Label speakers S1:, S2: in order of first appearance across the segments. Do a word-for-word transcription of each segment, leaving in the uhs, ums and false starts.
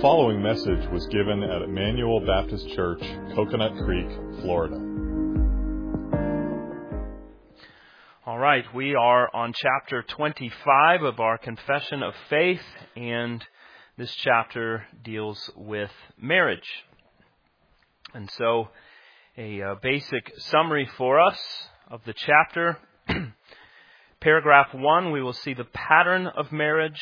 S1: following message was given at Emmanuel Baptist Church, Coconut Creek, Florida.
S2: All right, we are on chapter twenty-five of our Confession of Faith, and this chapter deals with marriage. And so, a uh, basic summary for us of the chapter. Paragraph one, we will see the pattern of marriage.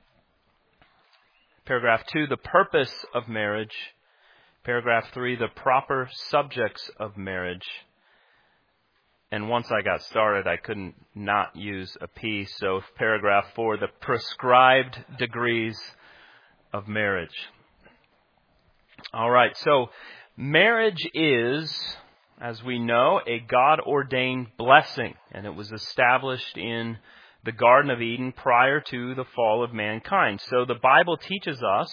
S2: Paragraph two, the purpose of marriage. Paragraph three, the proper subjects of marriage. And once I got started, I couldn't not use a P. So paragraph four, the prescribed degrees of marriage. All right, so marriage is, as we know, a God-ordained blessing. And it was established in the Garden of Eden prior to the fall of mankind. So the Bible teaches us,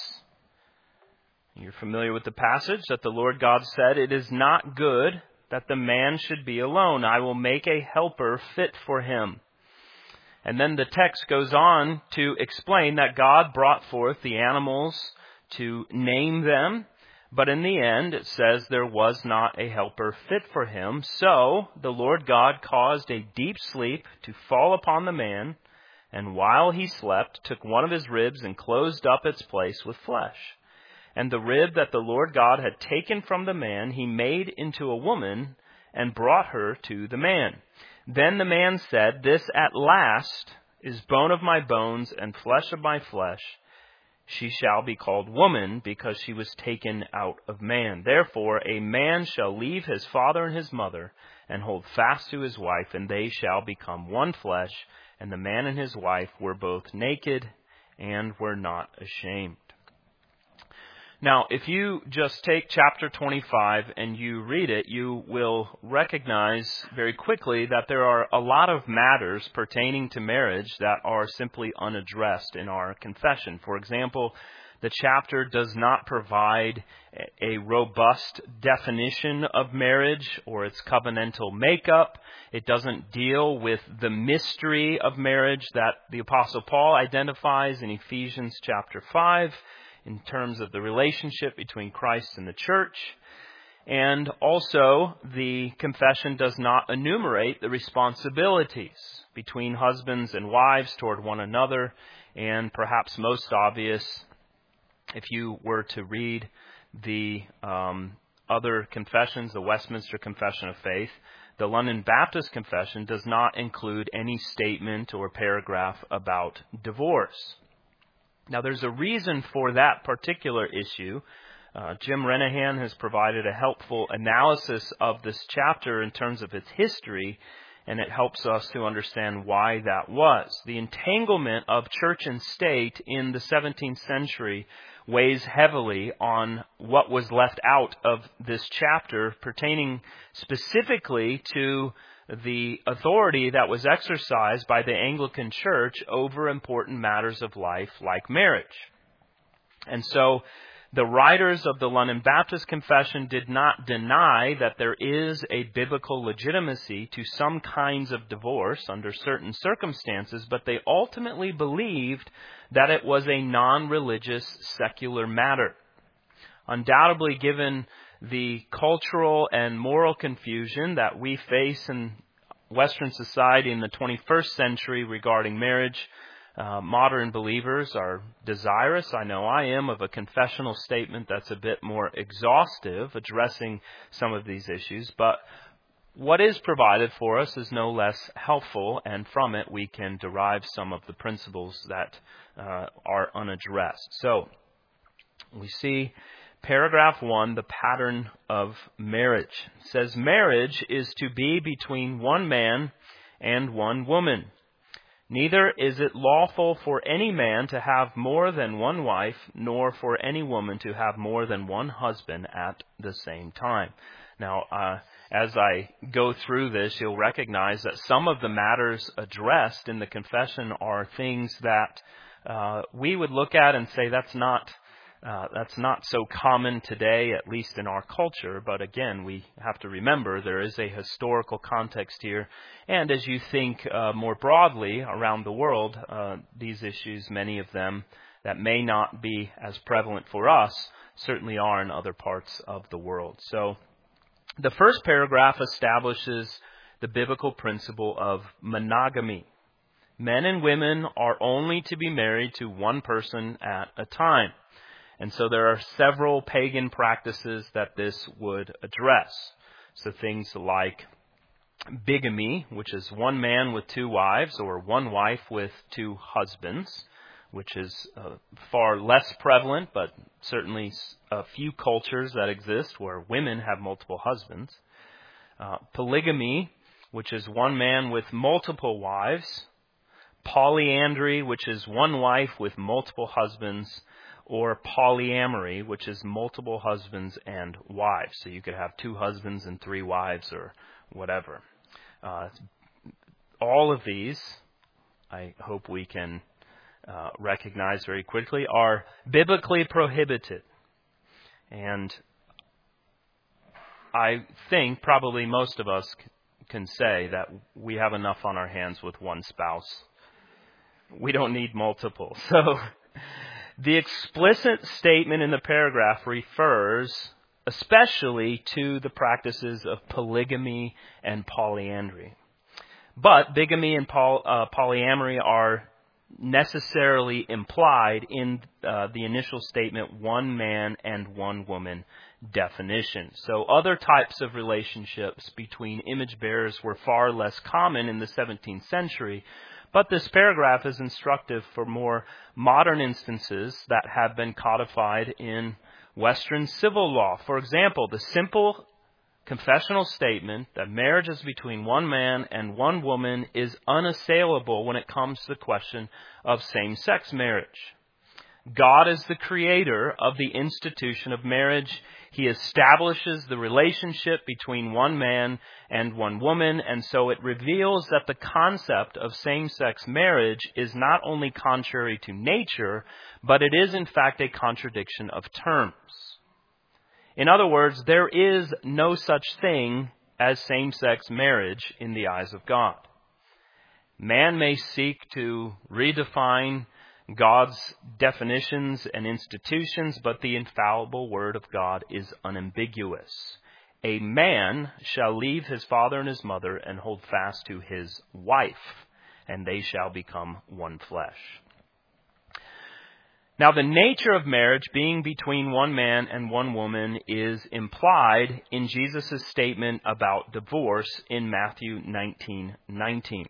S2: you're familiar with the passage, that the Lord God said, "It is not good that the man should be alone. I will make a helper fit for him." And then the text goes on to explain that God brought forth the animals to name them, but in the end it says there was not a helper fit for him. So the Lord God caused a deep sleep to fall upon the man, and while he slept, took one of his ribs and closed up its place with flesh. And the rib that the Lord God had taken from the man, he made into a woman and brought her to the man. Then the man said, "This at last is bone of my bones and flesh of my flesh. She shall be called woman, because she was taken out of man. Therefore a man shall leave his father and his mother and hold fast to his wife, and they shall become one flesh. And the man and his wife were both naked and were not ashamed." Now, if you just take chapter twenty-five and you read it, you will recognize very quickly that there are a lot of matters pertaining to marriage that are simply unaddressed in our confession. For example, the chapter does not provide a robust definition of marriage or its covenantal makeup. It doesn't deal with the mystery of marriage that the Apostle Paul identifies in Ephesians chapter five. In terms of the relationship between Christ and the church. And also, the confession does not enumerate the responsibilities between husbands and wives toward one another. And perhaps most obvious, if you were to read the um, other confessions, the Westminster Confession of Faith, the London Baptist Confession does not include any statement or paragraph about divorce. Now, there's a reason for that particular issue. Uh, Jim Renahan has provided a helpful analysis of this chapter in terms of its history, and it helps us to understand why that was. The entanglement of church and state in the seventeenth century weighs heavily on what was left out of this chapter, pertaining specifically to the authority that was exercised by the Anglican Church over important matters of life like marriage. And so the writers of the London Baptist Confession did not deny that there is a biblical legitimacy to some kinds of divorce under certain circumstances, but they ultimately believed that it was a non-religious secular matter. Undoubtedly, given the cultural and moral confusion that we face in Western society in the twenty-first century regarding marriage, uh, modern believers are desirous, I know I am, of a confessional statement that's a bit more exhaustive, addressing some of these issues. But what is provided for us is no less helpful, and from it we can derive some of the principles that uh, are unaddressed. So, we see paragraph one, the pattern of marriage. It says, "Marriage is to be between one man and one woman. Neither is it lawful for any man to have more than one wife, nor for any woman to have more than one husband at the same time." Now, uh, as I go through this, you'll recognize that some of the matters addressed in the confession are things that uh, we would look at and say that's not Uh, that's not so common today, at least in our culture. But again, we have to remember there is a historical context here. And as you think uh, more broadly around the world, uh, these issues, many of them that may not be as prevalent for us certainly are in other parts of the world. So the first paragraph establishes the biblical principle of monogamy. Men and women are only to be married to one person at a time. And so there are several pagan practices that this would address. So things like bigamy, which is one man with two wives, or one wife with two husbands, which is uh, far less prevalent, but certainly a few cultures that exist where women have multiple husbands. Uh, polygamy, which is one man with multiple wives. Polyandry, which is one wife with multiple husbands. Or polyamory, which is multiple husbands and wives. So you could have two husbands and three wives or whatever. Uh, all of these, I hope we can uh, recognize very quickly, are biblically prohibited. And I think probably most of us c- can say that we have enough on our hands with one spouse. We don't need multiple. So the explicit statement in the paragraph refers especially to the practices of polygamy and polyandry. But bigamy and poly, uh, polyamory are necessarily implied in uh, the initial statement, one man and one woman definition. So other types of relationships between image bearers were far less common in the seventeenth century. But this paragraph is instructive for more modern instances that have been codified in Western civil law. For example, the simple confessional statement that marriage is between one man and one woman is unassailable when it comes to the question of same-sex marriage. God is the creator of the institution of marriage. He establishes the relationship between one man and one woman, and so it reveals that the concept of same-sex marriage is not only contrary to nature, but it is in fact a contradiction of terms. In other words, there is no such thing as same-sex marriage in the eyes of God. Man may seek to redefine God's definitions and institutions, but the infallible Word of God is unambiguous. A man shall leave his father and his mother and hold fast to his wife, and they shall become one flesh. Now, the nature of marriage being between one man and one woman is implied in Jesus' statement about divorce in Matthew nineteen nineteen.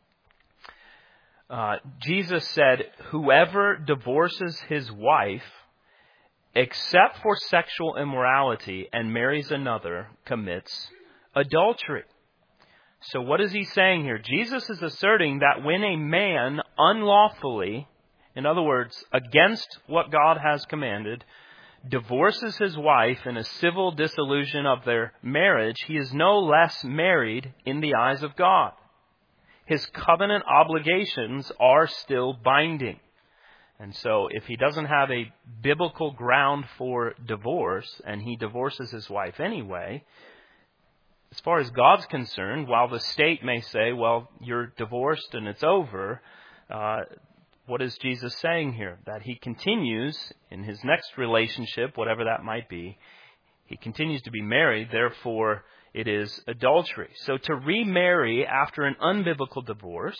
S2: Uh, Jesus said, whoever divorces his wife, except for sexual immorality, and marries another, commits adultery. So what is he saying here? Jesus is asserting that when a man unlawfully, in other words, against what God has commanded, divorces his wife in a civil dissolution of their marriage, he is no less married in the eyes of God. His covenant obligations are still binding. And so if he doesn't have a biblical ground for divorce, and he divorces his wife anyway, as far as God's concerned, while the state may say, well, you're divorced and it's over, uh, what is Jesus saying here? That he continues in his next relationship, whatever that might be, he continues to be married, therefore it is adultery. So to remarry after an unbiblical divorce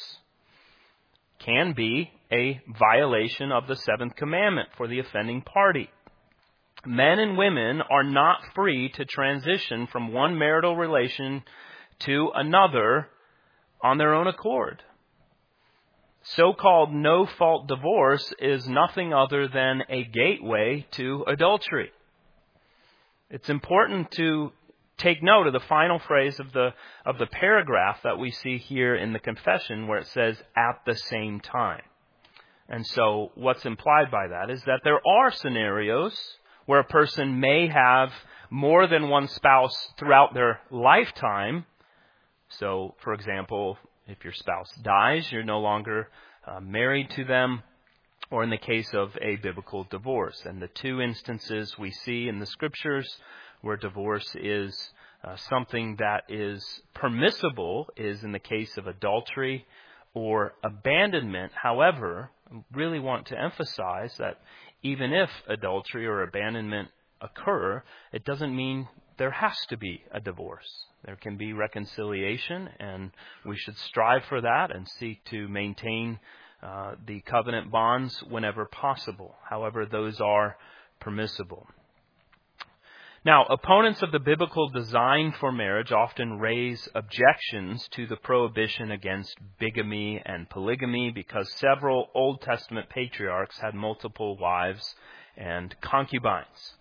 S2: can be a violation of the seventh commandment for the offending party. Men and women are not free to transition from one marital relation to another on their own accord. So-called no-fault divorce is nothing other than a gateway to adultery. It's important to take note of the final phrase of the of the paragraph that we see here in the confession where it says, at the same time. And so what's implied by that is that there are scenarios where a person may have more than one spouse throughout their lifetime. So, for example, if your spouse dies, you're no longer uh, married to them, or in the case of a biblical divorce. And the two instances we see in the Scriptures where divorce is uh, something that is permissible is in the case of adultery or abandonment. However, really want to emphasize that even if adultery or abandonment occur, it doesn't mean there has to be a divorce. There can be reconciliation, and we should strive for that and seek to maintain uh, the covenant bonds whenever possible. However, those are permissible. Now, opponents of the biblical design for marriage often raise objections to the prohibition against bigamy and polygamy because several Old Testament patriarchs had multiple wives and concubines.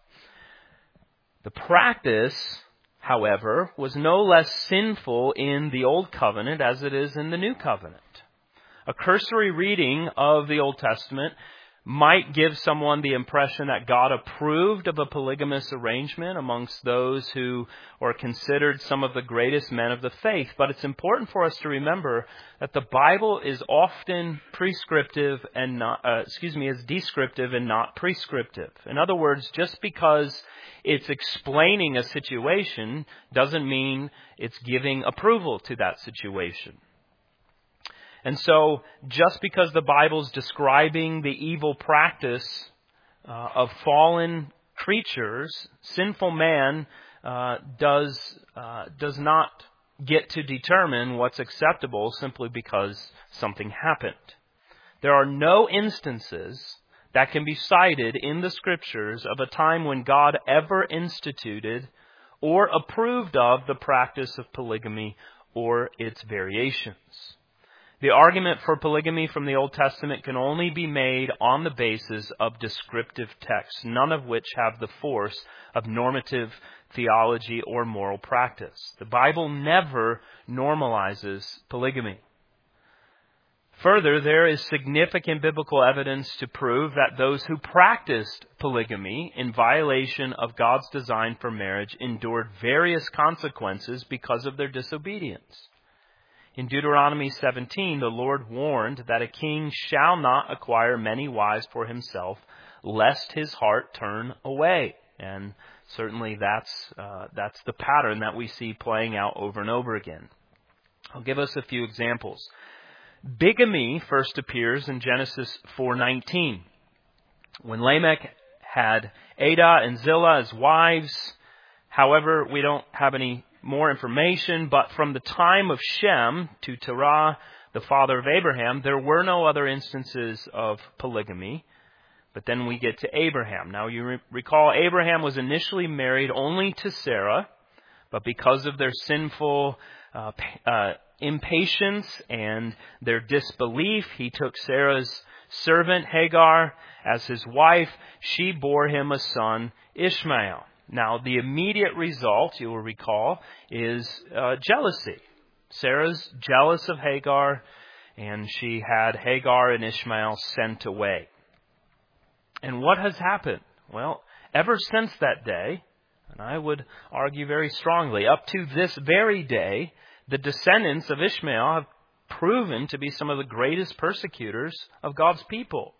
S2: The practice, however, was no less sinful in the Old Covenant as it is in the New Covenant. A cursory reading of the Old Testament might give someone the impression that God approved of a polygamous arrangement amongst those who are considered some of the greatest men of the faith. But it's important for us to remember that the Bible is often prescriptive and not, uh, excuse me, is descriptive and not prescriptive. In other words, just because it's explaining a situation doesn't mean it's giving approval to that situation. And so, just because the Bible's describing the evil practice uh, of fallen creatures, sinful man uh, does uh, does not get to determine what's acceptable simply because something happened. There are no instances that can be cited in the Scriptures of a time when God ever instituted or approved of the practice of polygamy or its variations. The argument for polygamy from the Old Testament can only be made on the basis of descriptive texts, none of which have the force of normative theology or moral practice. The Bible never normalizes polygamy. Further, there is significant biblical evidence to prove that those who practiced polygamy in violation of God's design for marriage endured various consequences because of their disobedience. In Deuteronomy seventeen, the Lord warned that a king shall not acquire many wives for himself, lest his heart turn away. And certainly that's uh, that's the pattern that we see playing out over and over again. I'll give us a few examples. Bigamy first appears in Genesis four nineteen. When Lamech had Adah and Zillah as wives, however, we don't have any more information, but from the time of Shem to Terah, the father of Abraham, there were no other instances of polygamy. But then we get to Abraham. Now you re- recall Abraham was initially married only to Sarah, but because of their sinful uh, uh, impatience and their disbelief, he took Sarah's servant Hagar as his wife. She bore him a son, Ishmael. Now, the immediate result, you will recall, is uh, jealousy. Sarah's jealous of Hagar, and she had Hagar and Ishmael sent away. And what has happened? Well, ever since that day, and I would argue very strongly, up to this very day, the descendants of Ishmael have proven to be some of the greatest persecutors of God's people.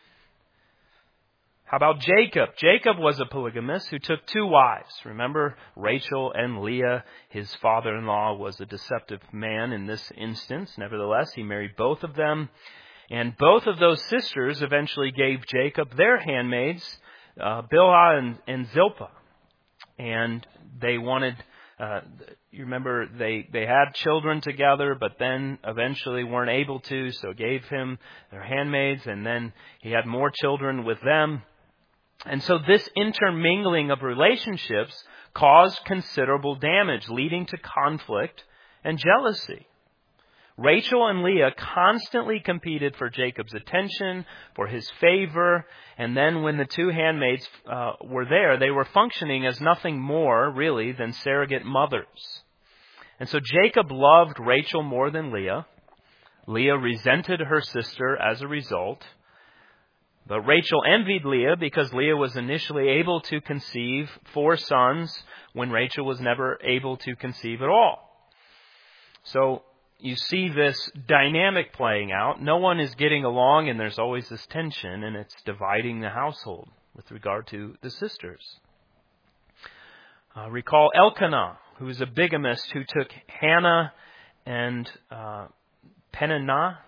S2: How about Jacob? Jacob was a polygamist who took two wives. Remember, Rachel and Leah. His father-in-law was a deceptive man in this instance. Nevertheless, he married both of them. And both of those sisters eventually gave Jacob their handmaids, uh, Bilhah and, and Zilpah. And they wanted, uh, you remember, they, they had children together, but then eventually weren't able to, so gave him their handmaids, and then he had more children with them. And so this intermingling of relationships caused considerable damage, leading to conflict and jealousy. Rachel and Leah constantly competed for Jacob's attention, for his favor, and then when the two handmaids uh, were there, they were functioning as nothing more, really, than surrogate mothers. And so Jacob loved Rachel more than Leah. Leah resented her sister as a result. But Rachel envied Leah because Leah was initially able to conceive four sons when Rachel was never able to conceive at all. So you see this dynamic playing out. No one is getting along, and there's always this tension, and it's dividing the household with regard to the sisters. Uh, recall Elkanah, who was a bigamist who took Hannah and uh, Peninnah,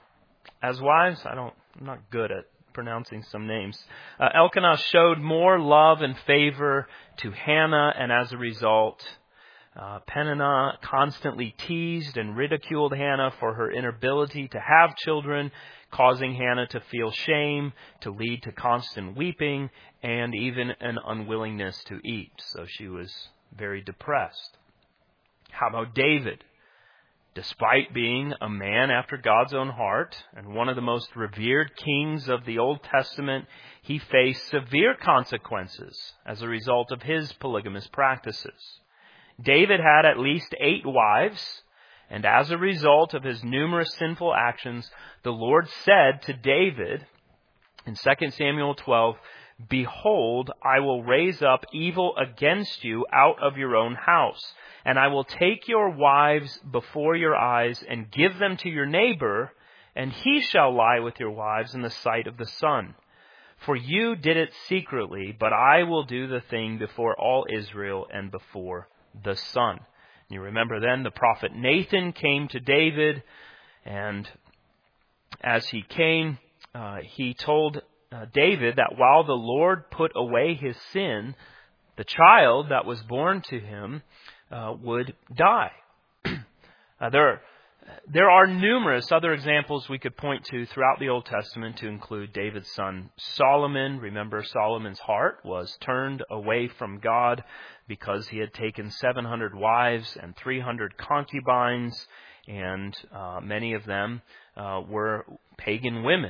S2: as wives. I don't, I'm not good at pronouncing some names. Uh, Elkanah showed more love and favor to Hannah, and as a result, uh, Peninnah constantly teased and ridiculed Hannah for her inability to have children, causing Hannah to feel shame, to lead to constant weeping, and even an unwillingness to eat. So she was very depressed. How about David? Despite being a man after God's own heart and one of the most revered kings of the Old Testament, he faced severe consequences as a result of his polygamous practices. David had at least eight wives, and as a result of his numerous sinful actions, the Lord said to David in Second Samuel twelve, "Behold, I will raise up evil against you out of your own house, and I will take your wives before your eyes and give them to your neighbor, and he shall lie with your wives in the sight of the sun. For you did it secretly, but I will do the thing before all Israel and before the sun." You remember then the prophet Nathan came to David, and as he came, uh, he told uh, David that while the Lord put away his sin, the child that was born to him uh, would die. uh, there, there are numerous other examples we could point to throughout the Old Testament to include David's son Solomon. Remember, Solomon's heart was turned away from God because he had taken seven hundred wives and three hundred concubines, and uh, many of them uh, were pagan women.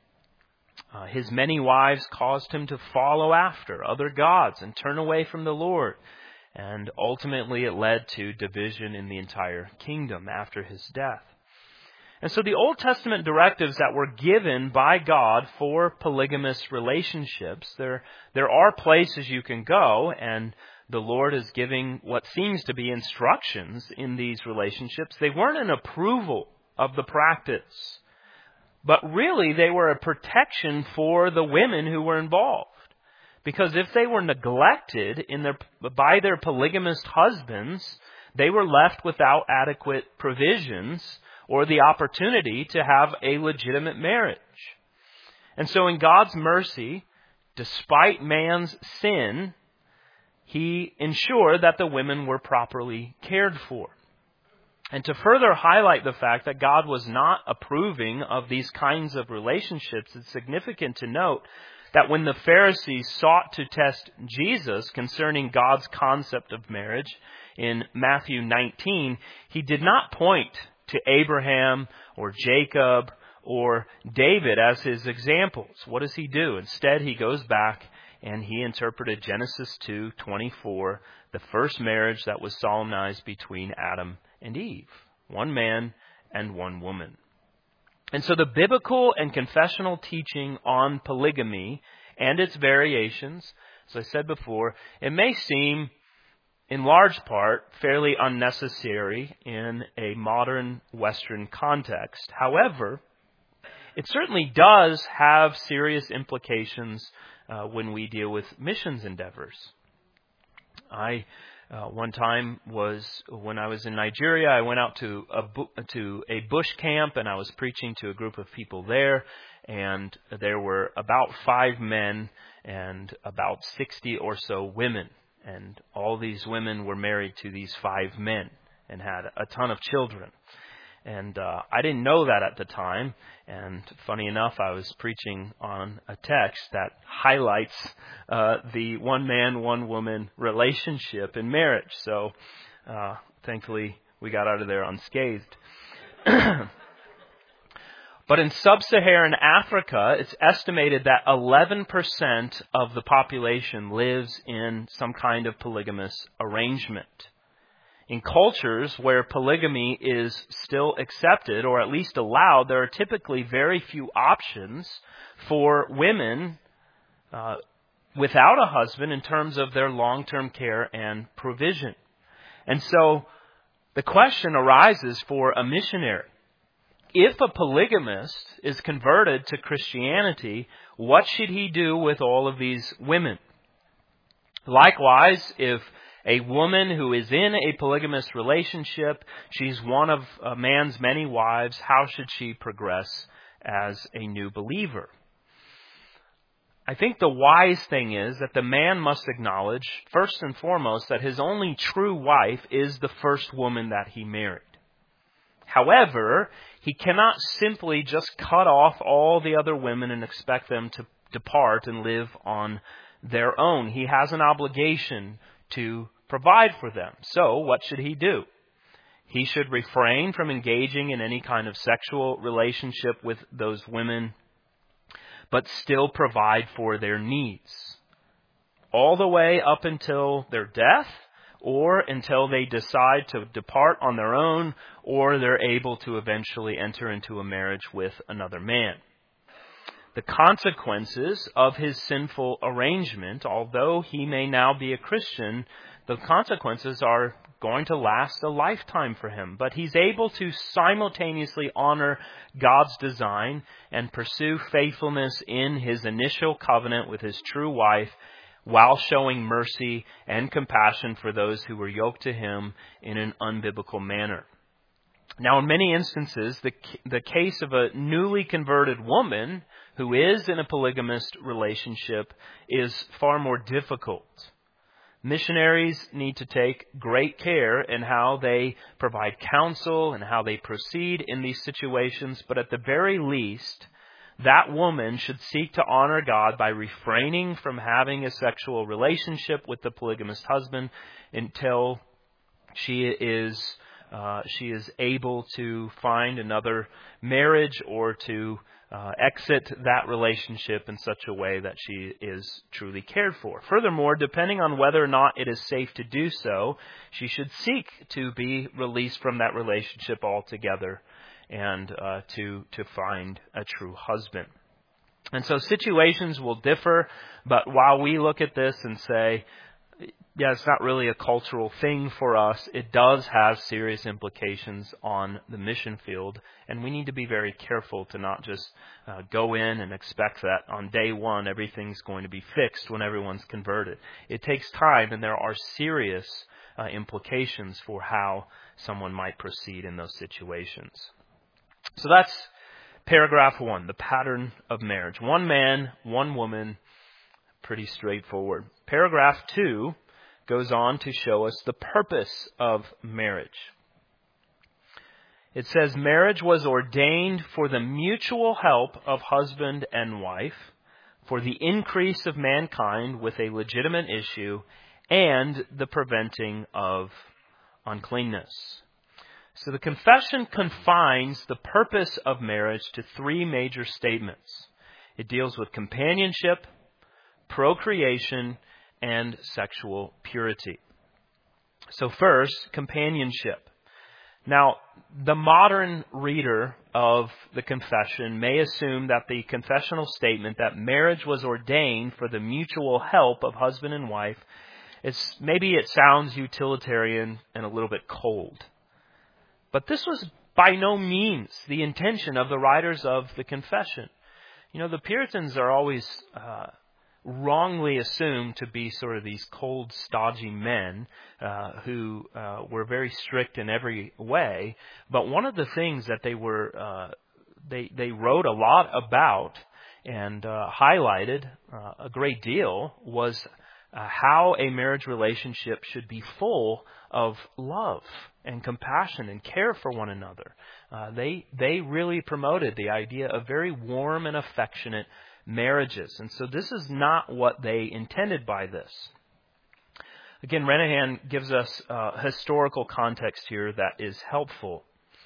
S2: Uh, his many wives caused him to follow after other gods and turn away from the Lord. And ultimately it led to division in the entire kingdom after his death. And so the Old Testament directives that were given by God for polygamous relationships, there, there are places you can go, and the Lord is giving what seems to be instructions in these relationships. They weren't an approval of the practice, but really they were a protection for the women who were involved. Because if they were neglected in their, by their polygamist husbands, they were left without adequate provisions or the opportunity to have a legitimate marriage. And so in God's mercy, despite man's sin, He ensured that the women were properly cared for. And to further highlight the fact that God was not approving of these kinds of relationships, it's significant to note that when the Pharisees sought to test Jesus concerning God's concept of marriage in Matthew nineteen, He did not point to Abraham or Jacob or David as His examples. What does He do? Instead, He goes back and He interpreted Genesis two twenty-four, the first marriage that was solemnized between Adam and Eve, one man and one woman. And so the biblical and confessional teaching on polygamy and its variations, as I said before, it may seem in large part fairly unnecessary in a modern Western context. However, it certainly does have serious implications uh, when we deal with missions endeavors. I Uh, one time was when I was in Nigeria. I went out to a bu- to a bush camp, and I was preaching to a group of people there. And there were about five men and about sixty or so women. And all these women were married to these five men and had a ton of children. And uh, I didn't know that at the time. And funny enough, I was preaching on a text that highlights uh, the one man, one woman relationship in marriage. So uh, thankfully, we got out of there unscathed. But in sub-Saharan Africa, it's estimated that eleven percent of the population lives in some kind of polygamous arrangement. In cultures where polygamy is still accepted, or at least allowed, there are typically very few options for women uh, without a husband in terms of their long-term care and provision. And so the question arises for a missionary. If a polygamist is converted to Christianity, what should he do with all of these women? Likewise, if a woman who is in a polygamous relationship, she's one of a man's many wives, how should she progress as a new believer. I think the wise thing is that the man must acknowledge, first and foremost, that his only true wife is the first woman that he married. However, he cannot simply just cut off all the other women and expect them to depart and live on their own. He has an obligation to provide for them. So, what should he do? He should refrain from engaging in any kind of sexual relationship with those women, but still provide for their needs, all the way up until their death, or until they decide to depart on their own, or they're able to eventually enter into a marriage with another man. The consequences of his sinful arrangement, although he may now be a Christian, the consequences are going to last a lifetime for him. But he's able to simultaneously honor God's design and pursue faithfulness in his initial covenant with his true wife, while showing mercy and compassion for those who were yoked to him in an unbiblical manner. Now, in many instances, the the case of a newly converted woman who is in a polygamist relationship is far more difficult. Missionaries need to take great care in how they provide counsel and how they proceed in these situations, but at the very least, that woman should seek to honor God by refraining from having a sexual relationship with the polygamist husband until she is uh, she is able to find another marriage or to uh, exit that relationship in such a way that she is truly cared for. Furthermore, depending on whether or not it is safe to do so, she should seek to be released from that relationship altogether and uh, to to find a true husband. And so situations will differ, but while we look at this and say, yeah, it's not really a cultural thing for us, it does have serious implications on the mission field, and we need to be very careful to not just uh, go in and expect that on day one everything's going to be fixed when everyone's converted. It takes time, and there are serious uh, implications for how someone might proceed in those situations. So that's paragraph one, the pattern of marriage. One man, one woman, pretty straightforward. Paragraph two goes on to show us the purpose of marriage. It says, marriage was ordained for the mutual help of husband and wife, for the increase of mankind with a legitimate issue, and the preventing of uncleanness. So the confession confines the purpose of marriage to three major statements. It deals with companionship, procreation, and sexual purity. So first, companionship. Now, the modern reader of the confession may assume that the confessional statement that marriage was ordained for the mutual help of husband and wife, it's, maybe it sounds utilitarian and a little bit cold. But this was by no means the intention of the writers of the confession. You know, the Puritans are always uh, wrongly assumed to be sort of these cold, stodgy men uh, who uh, were very strict in every way. But one of the things that they were uh, they they wrote a lot about and uh, highlighted uh, a great deal was Uh, how a marriage relationship should be full of love and compassion and care for one another. Uh, they they really promoted the idea of very warm and affectionate marriages. And so this is not what they intended by this. Again, Renahan gives us uh, historical context here that is helpful.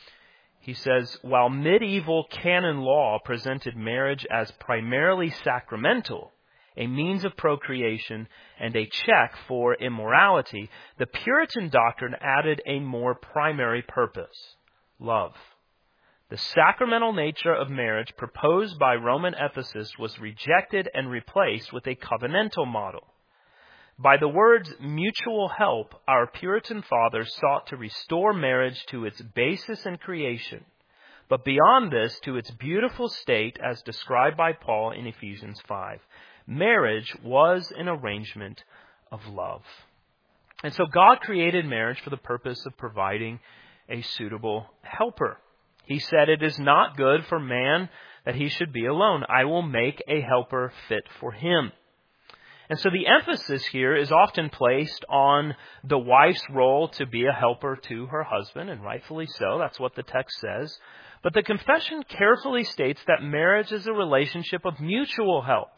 S2: He says, while medieval canon law presented marriage as primarily sacramental, a means of procreation, and a check for immorality, the Puritan doctrine added a more primary purpose, love. The sacramental nature of marriage proposed by Roman ethicists was rejected and replaced with a covenantal model. By the words mutual help, our Puritan fathers sought to restore marriage to its basis in creation, but beyond this, to its beautiful state as described by Paul in Ephesians five. Marriage was an arrangement of love. And so God created marriage for the purpose of providing a suitable helper. He said, it is not good for man that he should be alone. I will make a helper fit for him. And so the emphasis here is often placed on the wife's role to be a helper to her husband, and rightfully so. That's what the text says. But the confession carefully states that marriage is a relationship of mutual help.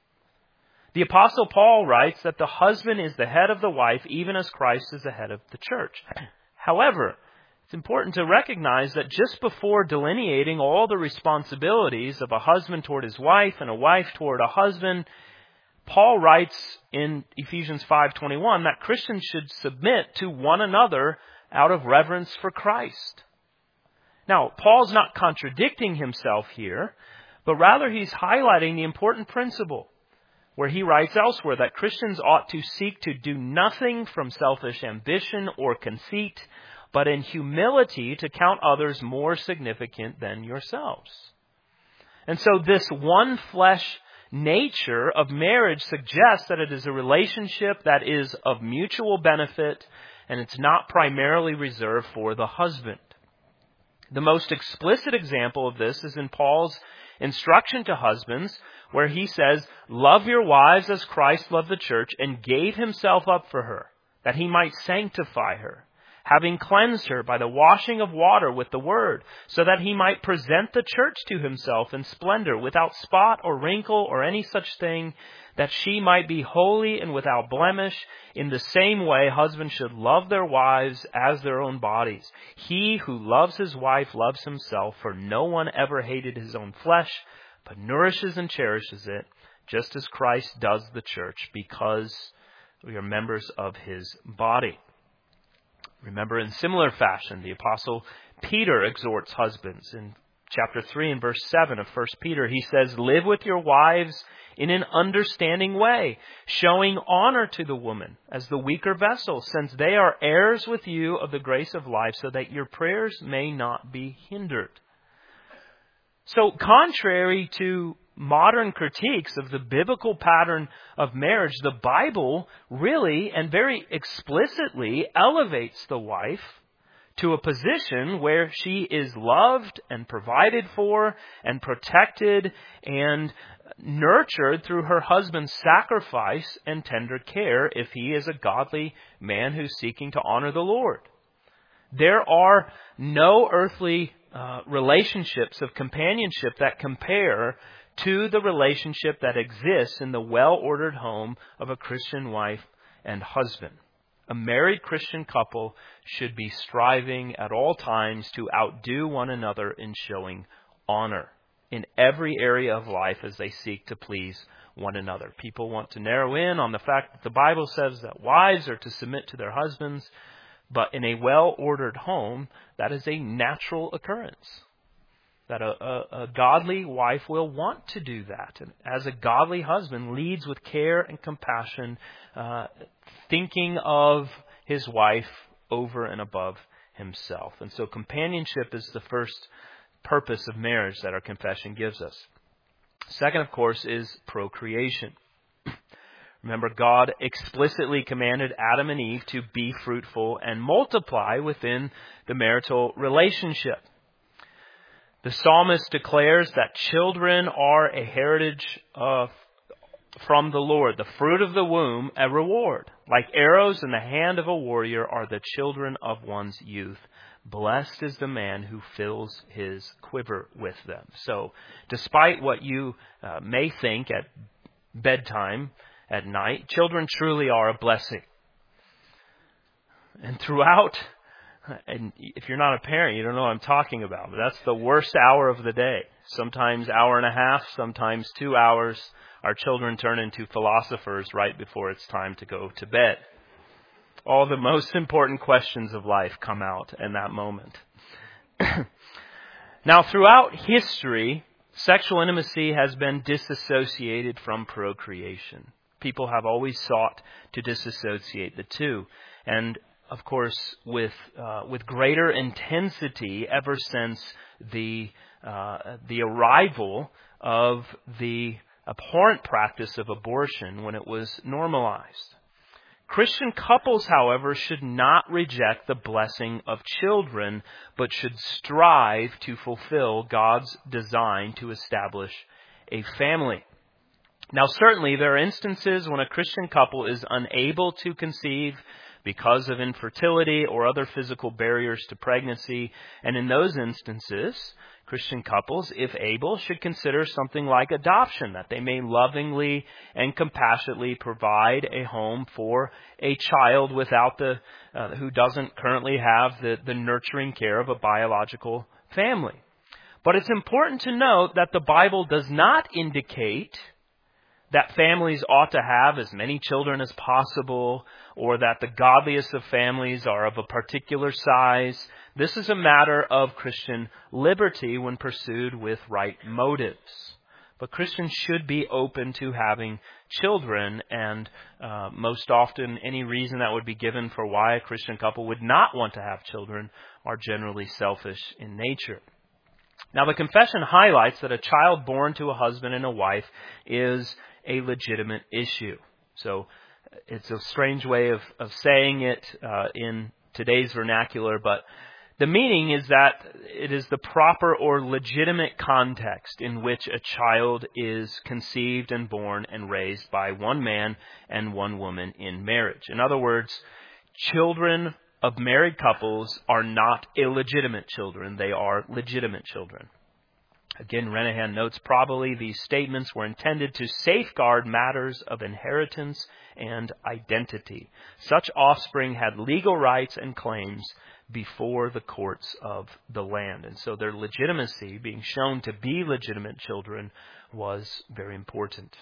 S2: The Apostle Paul writes that the husband is the head of the wife, even as Christ is the head of the church. However, it's important to recognize that just before delineating all the responsibilities of a husband toward his wife and a wife toward a husband, Paul writes in Ephesians five twenty-one that Christians should submit to one another out of reverence for Christ. Now, Paul's not contradicting himself here, but rather he's highlighting the important principle where he writes elsewhere that Christians ought to seek to do nothing from selfish ambition or conceit, but in humility to count others more significant than yourselves. And so this one flesh nature of marriage suggests that it is a relationship that is of mutual benefit, and it's not primarily reserved for the husband. The most explicit example of this is in Paul's instruction to husbands, where he says, "Love your wives as Christ loved the church and gave himself up for her, that he might sanctify her, having cleansed her by the washing of water with the word, so that he might present the church to himself in splendor, without spot or wrinkle or any such thing, that she might be holy and without blemish. In the same way, husbands should love their wives as their own bodies. He who loves his wife loves himself, for no one ever hated his own flesh, but nourishes and cherishes it, just as Christ does the church, because we are members of his body." Remember, in similar fashion, the Apostle Peter exhorts husbands. In chapter three and verse seven of First Peter, he says, "Live with your wives in an understanding way, showing honor to the woman as the weaker vessel, since they are heirs with you of the grace of life, so that your prayers may not be hindered." So, contrary to modern critiques of the biblical pattern of marriage, the Bible really and very explicitly elevates the wife to a position where she is loved and provided for and protected and nurtured through her husband's sacrifice and tender care if he is a godly man who's seeking to honor the Lord. There are no earthly uh, relationships of companionship that compare to the relationship that exists in the well-ordered home of a Christian wife and husband. A married Christian couple should be striving at all times to outdo one another in showing honor in every area of life as they seek to please one another. People want to narrow in on the fact that the Bible says that wives are to submit to their husbands, but in a well-ordered home, that is a natural occurrence. That a, a, a godly wife will want to do that. And as a godly husband leads with care and compassion, uh, thinking of his wife over and above himself. And so companionship is the first purpose of marriage that our confession gives us. Second, of course, is procreation. Remember, God explicitly commanded Adam and Eve to be fruitful and multiply within the marital relationship. The psalmist declares that children are a heritage of, from the Lord, the fruit of the womb, a reward. Like arrows in the hand of a warrior are the children of one's youth. Blessed is the man who fills his quiver with them. So, despite what you uh, may think at bedtime at night, children truly are a blessing. And throughout, and if you're not a parent, you don't know what I'm talking about, but that's the worst hour of the day. Sometimes hour and a half, sometimes two hours. Our children turn into philosophers right before it's time to go to bed. All the most important questions of life come out in that moment. Now, throughout history, sexual intimacy has been disassociated from procreation. People have always sought to disassociate the two. And of course, with uh, with greater intensity ever since the uh, the arrival of the abhorrent practice of abortion when it was normalized. Christian couples, however, should not reject the blessing of children, but should strive to fulfill God's design to establish a family. Now, certainly there are instances when a Christian couple is unable to conceive because of infertility or other physical barriers to pregnancy, and in those instances, Christian couples, if able, should consider something like adoption, that they may lovingly and compassionately provide a home for a child without the uh, who doesn't currently have the, the nurturing care of a biological family. But it's important to note that the Bible does not indicate that families ought to have as many children as possible, or that the godliest of families are of a particular size. This is a matter of Christian liberty when pursued with right motives. But Christians should be open to having children, and uh, most often any reason that would be given for why a Christian couple would not want to have children are generally selfish in nature. Now, the confession highlights that a child born to a husband and a wife is a legitimate issue. So it's a strange way of, of saying it uh, in today's vernacular, but the meaning is that it is the proper or legitimate context in which a child is conceived and born and raised by one man and one woman in marriage. In other words, children of married couples are not illegitimate children. They are legitimate children. Again, Renehan notes probably these statements were intended to safeguard matters of inheritance and identity. Such offspring had legal rights and claims before the courts of the land. And so their legitimacy, being shown to be legitimate children, was very important.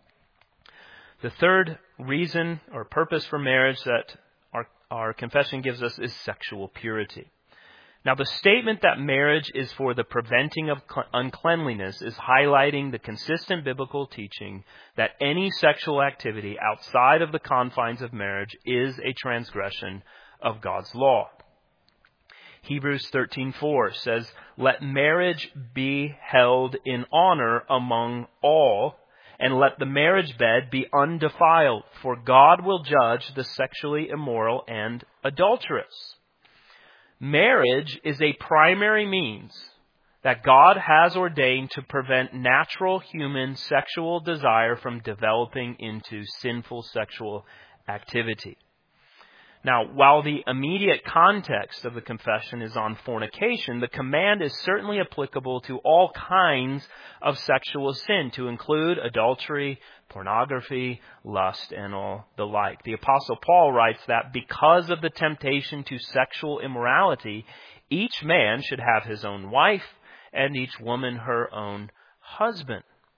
S2: The third reason or purpose for marriage that our, our confession gives us is sexual purity. Now, the statement that marriage is for the preventing of uncleanliness is highlighting the consistent biblical teaching that any sexual activity outside of the confines of marriage is a transgression of God's law. Hebrews thirteen four says, "Let marriage be held in honor among all, and let the marriage bed be undefiled, for God will judge the sexually immoral and adulterous." Marriage is a primary means that God has ordained to prevent natural human sexual desire from developing into sinful sexual activity. Now, while the immediate context of the confession is on fornication, the command is certainly applicable to all kinds of sexual sin, to include adultery, pornography, lust, and all the like. The Apostle Paul writes that because of the temptation to sexual immorality, each man should have his own wife and each woman her own husband.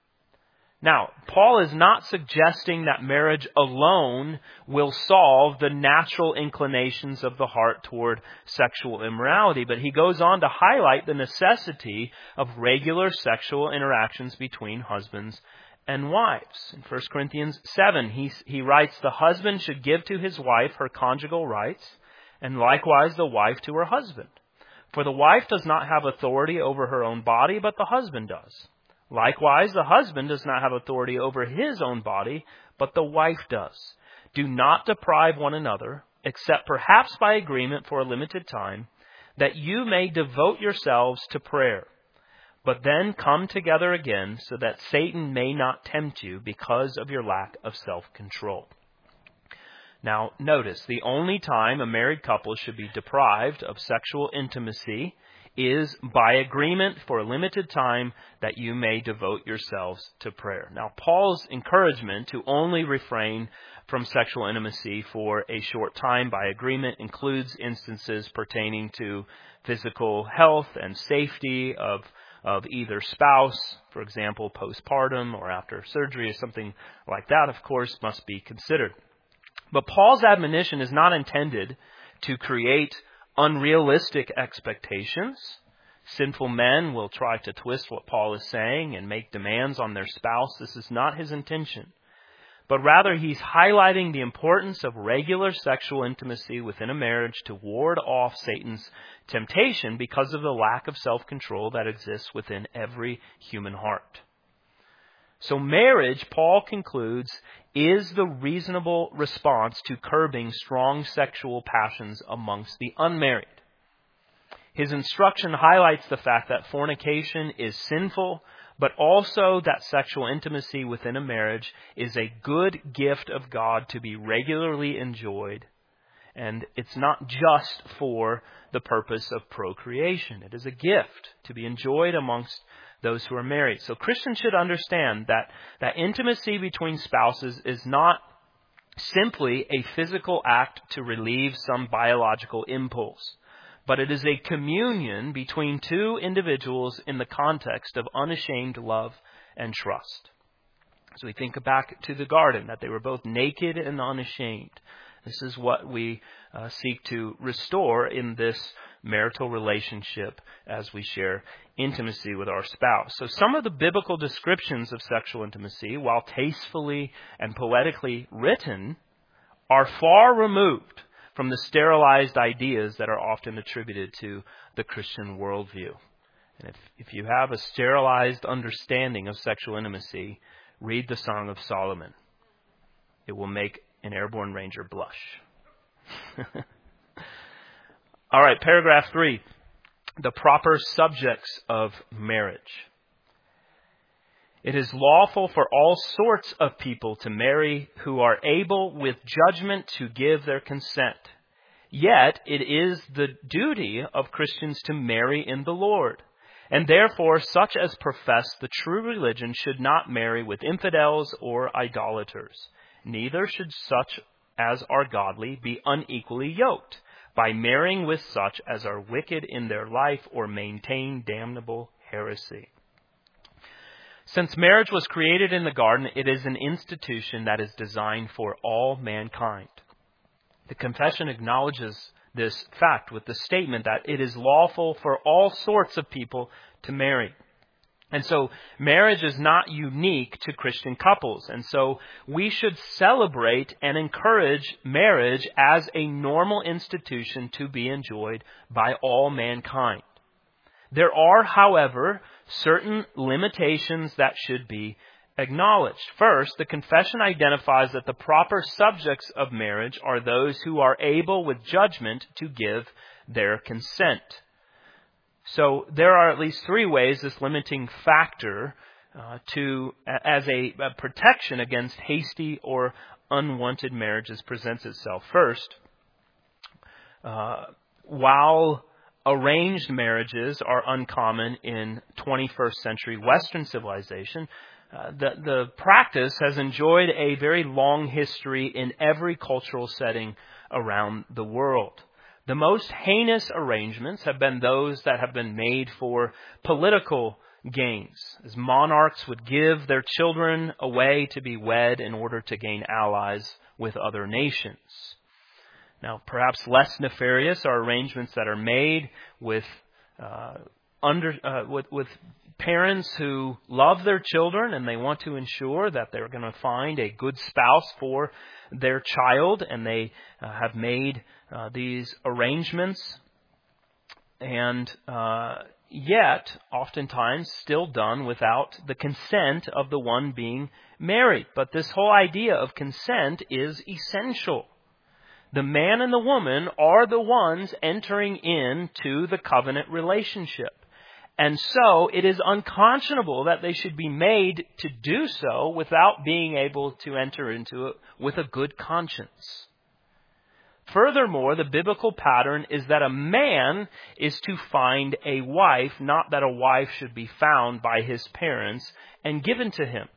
S2: Now, Paul is not suggesting that marriage alone will solve the natural inclinations of the heart toward sexual immorality, but he goes on to highlight the necessity of regular sexual interactions between husbands and wives. In First Corinthians seven, he, he writes, "The husband should give to his wife her conjugal rights, and likewise the wife to her husband. For the wife does not have authority over her own body, but the husband does. Likewise, the husband does not have authority over his own body, but the wife does. Do not deprive one another, except perhaps by agreement for a limited time, that you may devote yourselves to prayer. But then come together again, so that Satan may not tempt you because of your lack of self-control." Now, notice, the only time a married couple should be deprived of sexual intimacy is by agreement for a limited time, that you may devote yourselves to prayer. Now, Paul's encouragement to only refrain from sexual intimacy for a short time by agreement includes instances pertaining to physical health and safety of, of either spouse, for example, postpartum or after surgery or something like that, of course, must be considered. But Paul's admonition is not intended to create unrealistic expectations. Sinful men will try to twist what Paul is saying and make demands on their spouse. This is not his intention. But rather, he's highlighting the importance of regular sexual intimacy within a marriage to ward off Satan's temptation because of the lack of self-control that exists within every human heart. So marriage, Paul concludes, is the reasonable response to curbing strong sexual passions amongst the unmarried. His instruction highlights the fact that fornication is sinful, but also that sexual intimacy within a marriage is a good gift of God to be regularly enjoyed. And it's not just for the purpose of procreation. It is a gift to be enjoyed amongst those who are married. So Christians should understand that, that intimacy between spouses is not simply a physical act to relieve some biological impulse, but it is a communion between two individuals in the context of unashamed love and trust. So we think back to the garden, that they were both naked and unashamed. This is what we uh, seek to restore in this marital relationship as we share intimacy with our spouse. So some of the biblical descriptions of sexual intimacy, while tastefully and poetically written, are far removed from the sterilized ideas that are often attributed to the Christian worldview. And if, if you have a sterilized understanding of sexual intimacy, read the Song of Solomon. It will make an airborne ranger blush. All right, paragraph three. The proper subjects of marriage. It is lawful for all sorts of people to marry who are able with judgment to give their consent. Yet it is the duty of Christians to marry in the Lord. And therefore such as profess the true religion should not marry with infidels or idolaters. Neither should such as are godly be unequally yoked by marrying with such as are wicked in their life or maintain damnable heresy. Since marriage was created in the garden, it is an institution that is designed for all mankind. The confession acknowledges this fact with the statement that it is lawful for all sorts of people to marry. And so marriage is not unique to Christian couples. And so we should celebrate and encourage marriage as a normal institution to be enjoyed by all mankind. There are, however, certain limitations that should be acknowledged. First, the confession identifies that the proper subjects of marriage are those who are able with judgment to give their consent. So there are at least three ways this limiting factor uh, to as a, a protection against hasty or unwanted marriages presents itself. First, uh, while arranged marriages are uncommon in twenty-first century Western civilization, uh, the, the practice has enjoyed a very long history in every cultural setting around the world. The most heinous arrangements have been those that have been made for political gains, as monarchs would give their children away to be wed in order to gain allies with other nations. Now, perhaps less nefarious are arrangements that are made with uh, under uh, with, with parents who love their children and they want to ensure that they're going to find a good spouse for their child, and they uh, have made uh, these arrangements, and uh, yet oftentimes still done without the consent of the one being married. But this whole idea of consent is essential. The man and the woman are the ones entering into the covenant relationship. And so it is unconscionable that they should be made to do so without being able to enter into it with a good conscience. Furthermore, the biblical pattern is that a man is to find a wife, not that a wife should be found by his parents and given to him.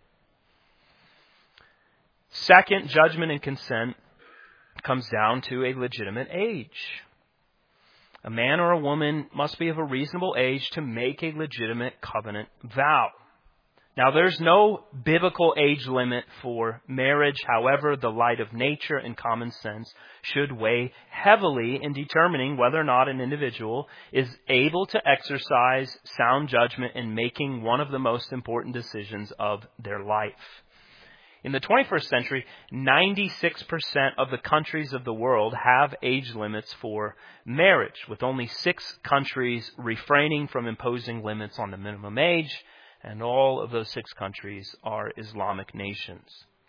S2: Second, judgment and consent comes down to a legitimate age. A man or a woman must be of a reasonable age to make a legitimate covenant vow. Now, there's no biblical age limit for marriage. However, the light of nature and common sense should weigh heavily in determining whether or not an individual is able to exercise sound judgment in making one of the most important decisions of their life. In the twenty-first century, ninety-six percent of the countries of the world have age limits for marriage, with only six countries refraining from imposing limits on the minimum age. And all of those six countries are Islamic nations.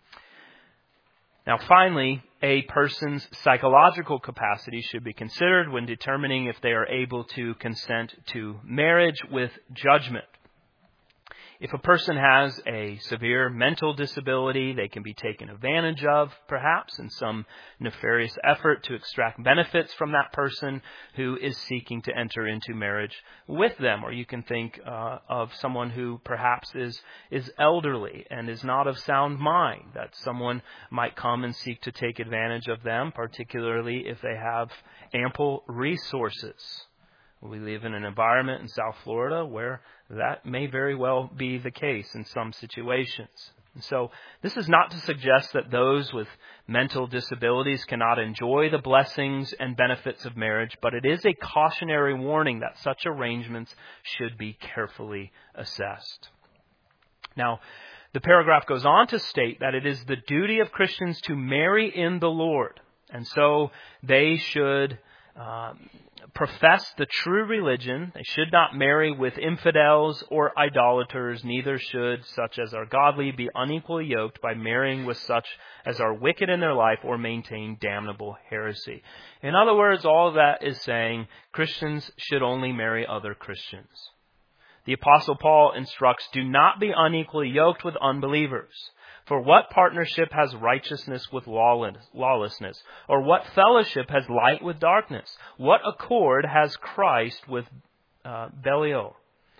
S2: Now, finally, a person's psychological capacity should be considered when determining if they are able to consent to marriage with judgment. If a person has a severe mental disability, they can be taken advantage of, perhaps, in some nefarious effort to extract benefits from that person who is seeking to enter into marriage with them. Or you can think uh, of someone who perhaps is, is elderly and is not of sound mind, that someone might come and seek to take advantage of them, particularly if they have ample resources. We live in an environment in South Florida where that may very well be the case in some situations. And so this is not to suggest that those with mental disabilities cannot enjoy the blessings and benefits of marriage, but it is a cautionary warning that such arrangements should be carefully assessed. Now, the paragraph goes on to state that it is the duty of Christians to marry in the Lord, and so they should Um, profess the true religion. They should not marry with infidels or idolaters. Neither should such as are godly be unequally yoked by marrying with such as are wicked in their life or maintain damnable heresy. In other words, all of that is saying Christians should only marry other Christians. The Apostle Paul instructs, do not be unequally yoked with unbelievers. For what partnership has righteousness with lawlessness? Or what fellowship has light with darkness? What accord has Christ with uh, Belial?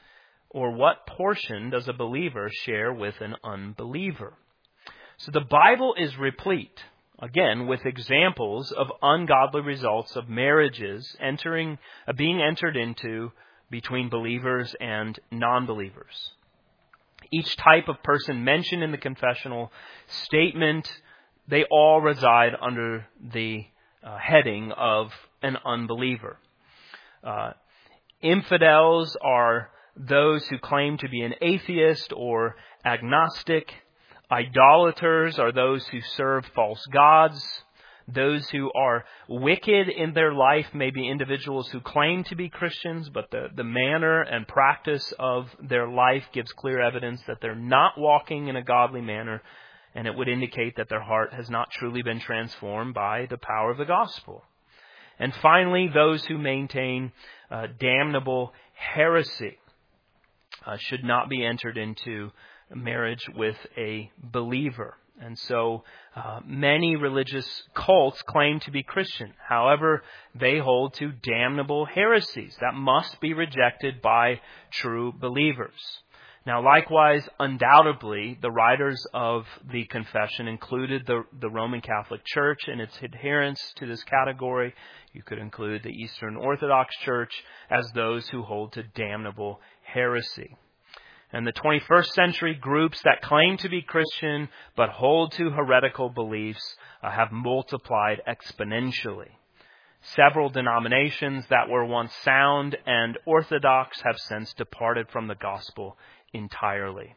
S2: Or what portion does a believer share with an unbeliever? So the Bible is replete, again, with examples of ungodly results of marriages entering, uh, being entered into between believers and non-believers. Each type of person mentioned in the confessional statement, they all reside under the uh, heading of an unbeliever. Uh, infidels are those who claim to be an atheist or agnostic. Idolaters are those who serve false gods. Those who are wicked in their life may be individuals who claim to be Christians, but the, the manner and practice of their life gives clear evidence that they're not walking in a godly manner, and it would indicate that their heart has not truly been transformed by the power of the gospel. And finally, those who maintain uh, damnable heresy uh, should not be entered into marriage with a believer. And so uh, many religious cults claim to be Christian. However, they hold to damnable heresies that must be rejected by true believers. Now, likewise, undoubtedly, the writers of the confession included the, the Roman Catholic Church and its adherents to this category. You could include the Eastern Orthodox Church as those who hold to damnable heresy. And the twenty-first century groups that claim to be Christian but hold to heretical beliefs uh, have multiplied exponentially. Several denominations that were once sound and orthodox have since departed from the gospel entirely.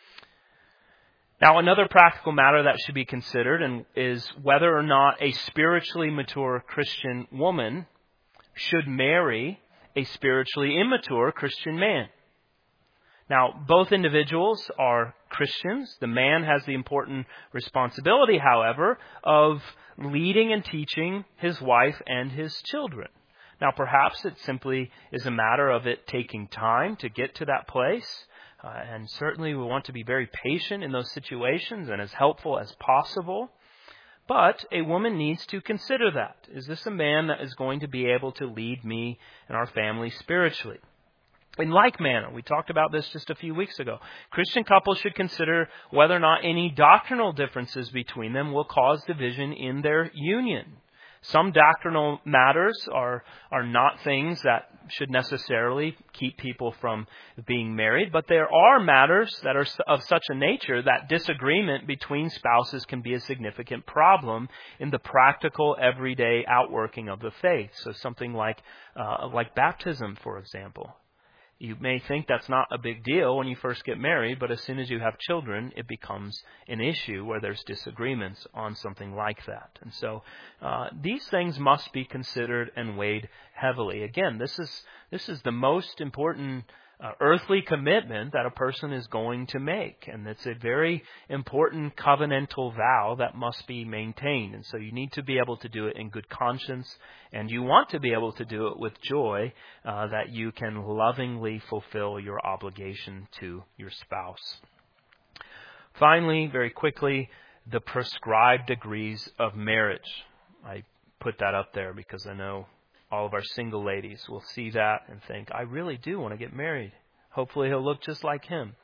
S2: Now, another practical matter that should be considered and is whether or not a spiritually mature Christian woman should marry a spiritually immature Christian man. Now, both individuals are Christians. The man has the important responsibility, however, of leading and teaching his wife and his children. Now, perhaps it simply is a matter of it taking time to get to that place. Uh, and certainly we want to be very patient in those situations and as helpful as possible. But a woman needs to consider that. Is this a man that is going to be able to lead me and our family spiritually? In like manner, we talked about this just a few weeks ago, Christian couples should consider whether or not any doctrinal differences between them will cause division in their union. Some doctrinal matters are, are not things that should necessarily keep people from being married, but there are matters that are of such a nature that disagreement between spouses can be a significant problem in the practical, everyday outworking of the faith. So something like, uh, like baptism, for example. You may think that's not a big deal when you first get married, but as soon as you have children, it becomes an issue where there's disagreements on something like that. And so uh, these things must be considered and weighed heavily. Again, this is this is the most important uh, earthly commitment that a person is going to make. And it's a very important covenantal vow that must be maintained. And so you need to be able to do it in good conscience, and you want to be able to do it with joy, uh, that you can lovingly fulfill your obligation to your spouse. Finally, very quickly, the prescribed degrees of marriage. I put that up there because I know all of our single ladies will see that and think, I really do want to get married. Hopefully he'll look just like him.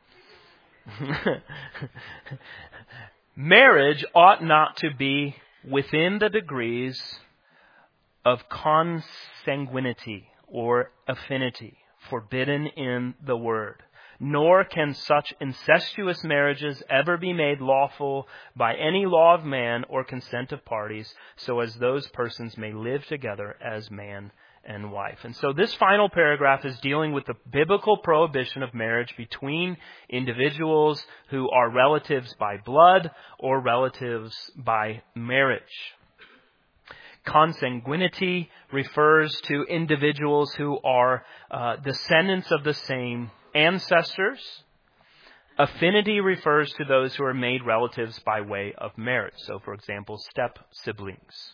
S2: Marriage ought not to be within the degrees of consanguinity or affinity forbidden in the Word. Nor can such incestuous marriages ever be made lawful by any law of man or consent of parties, so as those persons may live together as man and wife. And so this final paragraph is dealing with the biblical prohibition of marriage between individuals who are relatives by blood or relatives by marriage. Consanguinity refers to individuals who are uh, descendants of the same ancestors. Affinity refers to those who are made relatives by way of marriage. So, for example, step siblings.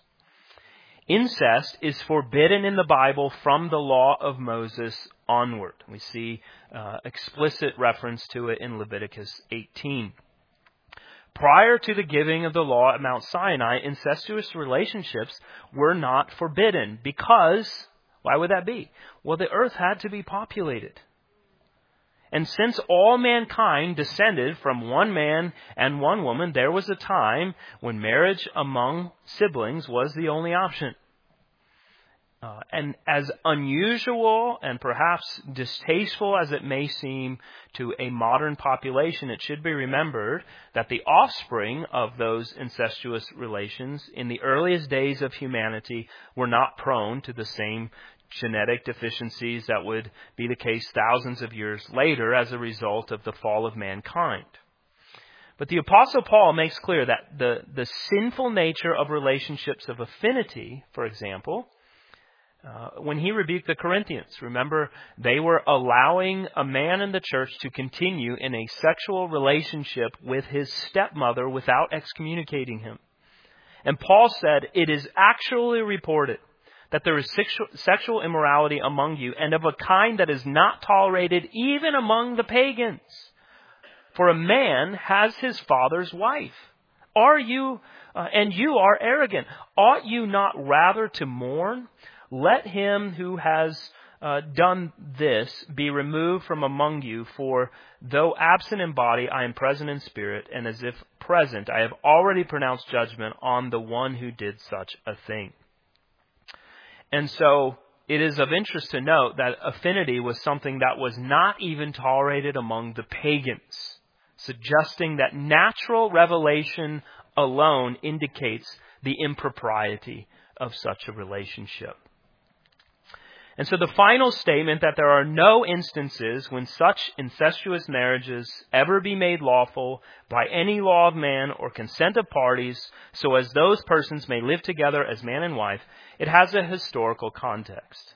S2: Incest is forbidden in the Bible from the law of Moses onward. We see uh, explicit reference to it in Leviticus eighteen. Prior to the giving of the law at Mount Sinai, incestuous relationships were not forbidden because, why would that be? Well, the earth had to be populated. And since all mankind descended from one man and one woman, there was a time when marriage among siblings was the only option. Uh, and as unusual and perhaps distasteful as it may seem to a modern population, it should be remembered that the offspring of those incestuous relations in the earliest days of humanity were not prone to the same genetic deficiencies that would be the case thousands of years later as a result of the fall of mankind. But the Apostle Paul makes clear that the, the sinful nature of relationships of affinity, for example, uh, when he rebuked the Corinthians, remember, they were allowing a man in the church to continue in a sexual relationship with his stepmother without excommunicating him. And Paul said, it is actually reported that there is sexual, sexual immorality among you, and of a kind that is not tolerated even among the pagans. For a man has his father's wife. Are you, uh, and you are arrogant. Ought you not rather to mourn? Let him who has uh, done this be removed from among you, for though absent in body, I am present in spirit, and as if present, I have already pronounced judgment on the one who did such a thing. And so it is of interest to note that affinity was something that was not even tolerated among the pagans, suggesting that natural revelation alone indicates the impropriety of such a relationship. And so the final statement that there are no instances when such incestuous marriages ever be made lawful by any law of man or consent of parties, so as those persons may live together as man and wife, it has a historical context.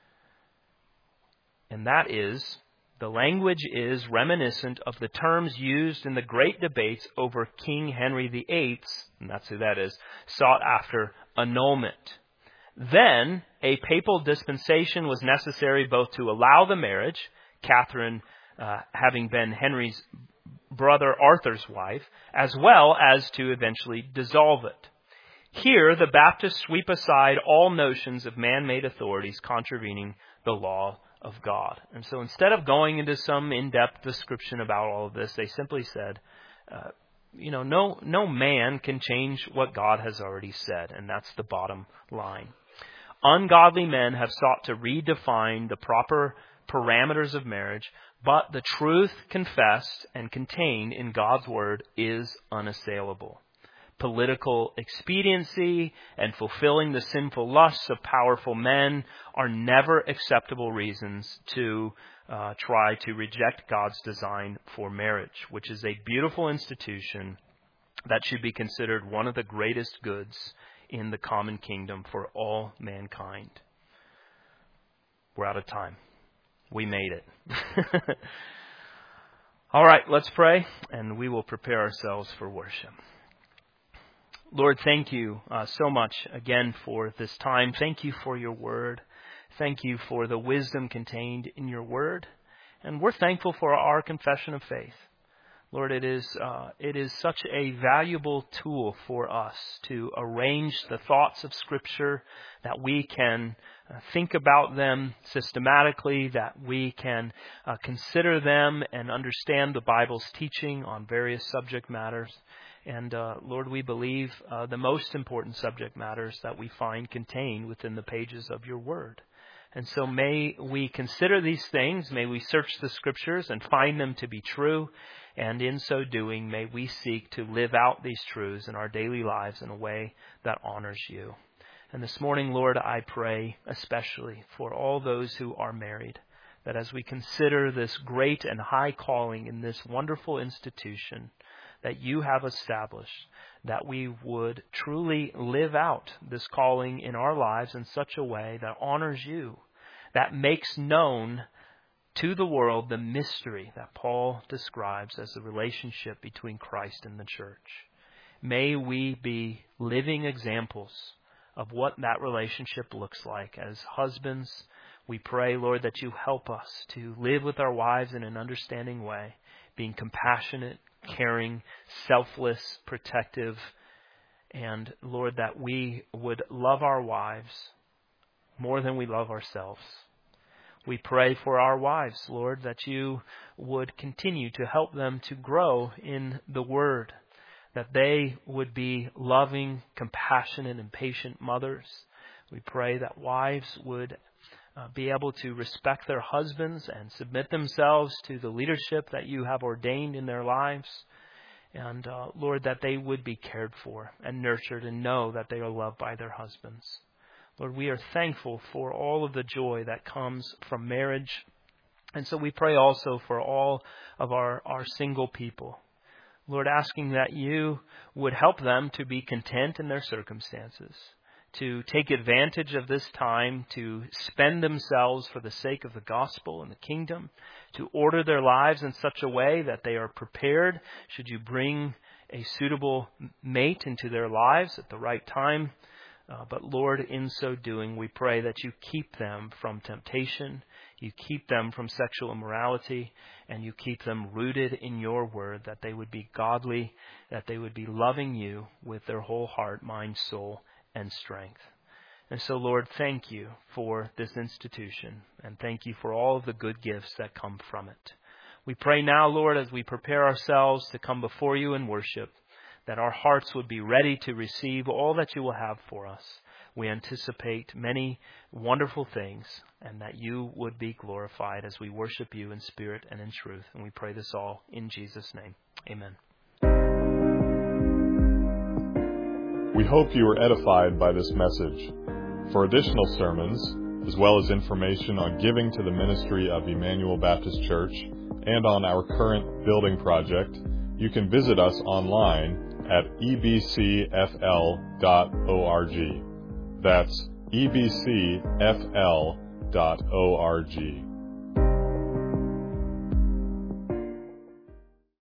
S2: And that is, the language is reminiscent of the terms used in the great debates over King Henry the Eighth's, and that's who that is, sought after annulment. Then, a papal dispensation was necessary both to allow the marriage, Catherine uh, having been Henry's brother Arthur's wife, as well as to eventually dissolve it. Here, the Baptists sweep aside all notions of man-made authorities contravening the law of God. And so instead of going into some in-depth description about all of this, they simply said, uh, you know, no, no man can change what God has already said, and that's the bottom line. Ungodly men have sought to redefine the proper parameters of marriage, but the truth confessed and contained in God's Word is unassailable. Political expediency and fulfilling the sinful lusts of powerful men are never acceptable reasons to uh, try to reject God's design for marriage, which is a beautiful institution that should be considered one of the greatest goods in the common kingdom for all mankind. We're out of time. We made it. All right, let's pray, and we will prepare ourselves for worship. Lord, thank you uh, so much again for this time. Thank you for your word. Thank you for the wisdom contained in your word. And we're thankful for our confession of faith. Lord, it is uh, it is such a valuable tool for us to arrange the thoughts of Scripture, that we can uh, think about them systematically, that we can uh, consider them and understand the Bible's teaching on various subject matters. And uh, Lord, we believe uh, the most important subject matters that we find contained within the pages of your Word. And so may we consider these things, may we search the Scriptures and find them to be true, and in so doing, may we seek to live out these truths in our daily lives in a way that honors you. And this morning, Lord, I pray especially for all those who are married, that as we consider this great and high calling in this wonderful institution that you have established, that we would truly live out this calling in our lives in such a way that honors you, that makes known to the world the mystery that Paul describes as the relationship between Christ and the church. May we be living examples of what that relationship looks like. As husbands, we pray, Lord, that you help us to live with our wives in an understanding way, being compassionate, caring, selfless, protective, and Lord, that we would love our wives more than we love ourselves. We pray for our wives, Lord, that you would continue to help them to grow in the Word, that they would be loving, compassionate, and patient mothers. We pray that wives would uh, be able to respect their husbands and submit themselves to the leadership that you have ordained in their lives. And, uh, Lord, that they would be cared for and nurtured and know that they are loved by their husbands. Lord, we are thankful for all of the joy that comes from marriage. And so we pray also for all of our, our single people. Lord, asking that you would help them to be content in their circumstances, to take advantage of this time to spend themselves for the sake of the gospel and the kingdom, to order their lives in such a way that they are prepared should you bring a suitable mate into their lives at the right time. Uh, but Lord, in so doing, we pray that you keep them from temptation, you keep them from sexual immorality, and you keep them rooted in your word, that they would be godly, that they would be loving you with their whole heart, mind, soul, and strength. And so, Lord, thank you for this institution, and thank you for all of the good gifts that come from it. We pray now, Lord, as we prepare ourselves to come before you in worship, that our hearts would be ready to receive all that you will have for us. We anticipate many wonderful things, and that you would be glorified as we worship you in spirit and in truth. And we pray this all in Jesus' name. Amen.
S1: We hope you were edified by this message. For additional sermons, as well as information on giving to the ministry of Emmanuel Baptist Church and on our current building project, you can visit us online at e b c f l dot org. That's e b c f l dot org.